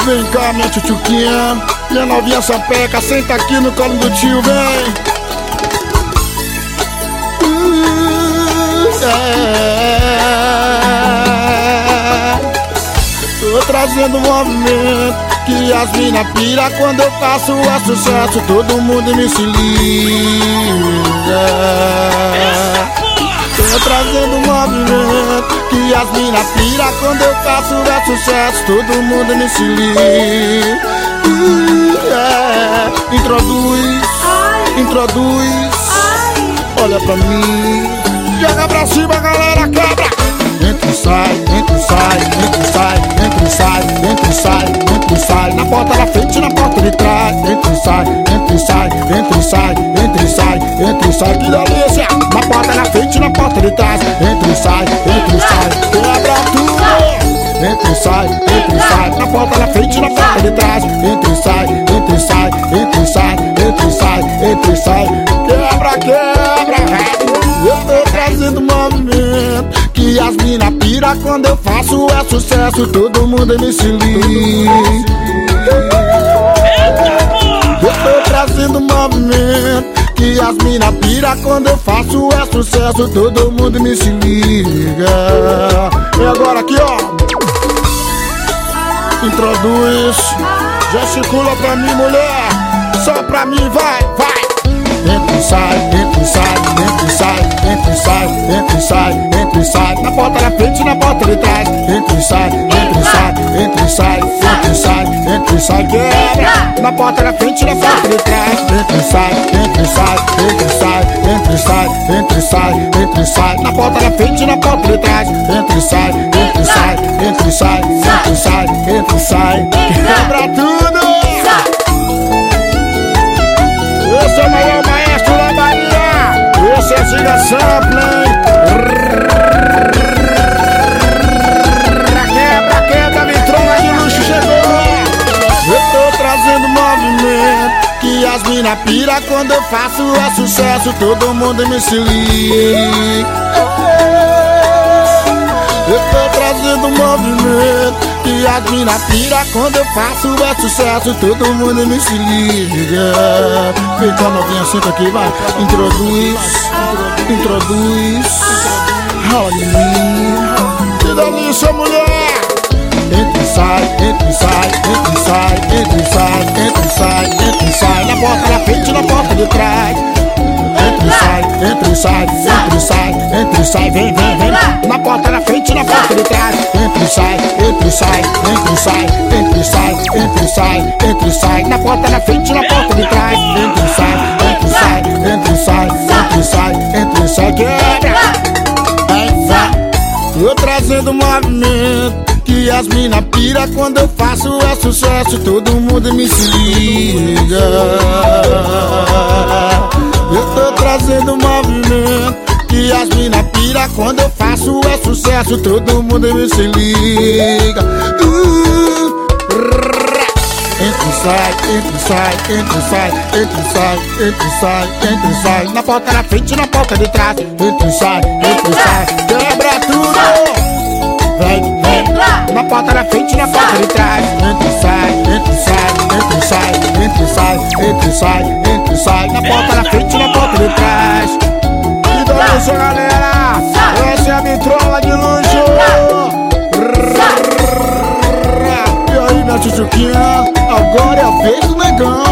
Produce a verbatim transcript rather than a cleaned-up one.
Vem cá, minha tchutchuquinha, minha novinha sapeca, senta aqui no colo do tio, vem. Uh, é. Tô trazendo um movimento que as mina pira quando eu faço é sucesso, todo mundo me se liga. Tô trazendo um movimento que as mina pira quando eu faço é sucesso, todo mundo me se liga. uh, é. Introduz, ai, introduz, ai, olha pra mim, joga pra cima, galera, quebra. Entra e sai, entra e sai, entra e sai, entra e sai, entra e sai, entra e sai, na porta da frente, na porta de trás. Entra e sai, entra e sai, entra e sai, entra e sai, entra e sai, que delícia. Na porta da frente, na porta de trás. Entra e sai, entra e sai, quebra tudo. Entra e sai, entra e sai, na porta da frente, na porta de trás. Entra e sai, entra e sai, entra e sai, entra e sai, entra e sai, quebra, quebra. Eu tô trazendo movimento que as mina pira quando eu faço é sucesso, todo mundo me se liga. Eu tô trazendo movimento que as mina pira quando eu faço é sucesso, todo mundo me se liga. E agora aqui, ó, introduz, gesticula pra mim, mulher, só pra mim, vai, vai. Entra e sai, entra e sai, entra e sai, entra e sai, entra e sai, entra e sai, na porta da frente, na porta de trás. Entra e sai, entra e sai, entra e sai, entra e sai, entra e sai, quebra, na porta da frente, na porta de trás. Entra e sai, entra e sai, entra e sai, entra e sai, entra e sai, entra e sai, na porta da frente, na porta de trás. Entra e sai, entra e sai, entra e sai, entra e sai, entra e sai, quebra tudo. Esse é o maior maestro da Bahia, esse é Giga Sample. Quebra, quebra, vitrola de luxo chegou. Eu tô trazendo movimento que as mina pira quando eu faço é sucesso, todo mundo me se liga. Eu tô trazendo movimento que as mina pira quando eu faço é sucesso, todo mundo me se liga. Vem cá, novinha, senta aqui, vai. Introduz, introduz, rola em mim, que delícia, mulher. Entra e sai, entra e sai, entra e sai, entra e sai, entra e sai, entra e sai, na porta da frente, na porta de trás. Entra e sai, entra e sai, entra e sai, entra e sai, vem, vem, vem, na porta da frente, na porta de trás. Entra e sai, entra e sai, entra e sai, entra e sai, entra e sai, entra e sai, na porta da frente, na porta de trás. Entra e sai, entra e sai, entra e sai, entra e sai, entra e sai, quebra. Tô trazendo movimento que as mina pira quando eu faço é sucesso, todo mundo me se liga. Eu tô trazendo movimento que as mina pira quando eu faço é sucesso, todo mundo me se liga. uh, Entra e sai, entra e sai, entra e sai, entra e sai, entra e sai, entra e sai, na porta da frente, na porta de trás. Entra e sai, entra e sai, quebra tudo. Vem, vem, na porta da frente, na porta de trás. Entra e sai, entra e sai, entra e sai, entra e sai, entra e sai, entra e sai, na porta da frente, na porta de trás. Que delícia, galera, essa é a vitrola de luxo. E aí, minha tchutchuquinha, agora é a vez do negão.